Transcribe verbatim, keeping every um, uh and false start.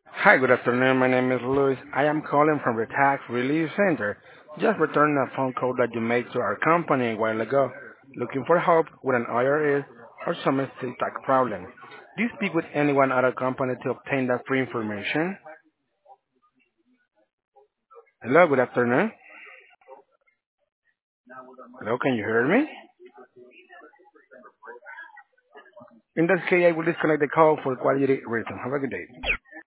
Hi, good afternoon. My name is Luis. I am calling from the Tax Relief Center. Just returning a phone call that you made to our company a while ago, looking for help with an I R S or some estate tax problem. Do you speak with anyone at our company to obtain that free information? Hello, good afternoon. Hello, can you hear me? In that case, I will disconnect the call for quality reasons. Have a good day.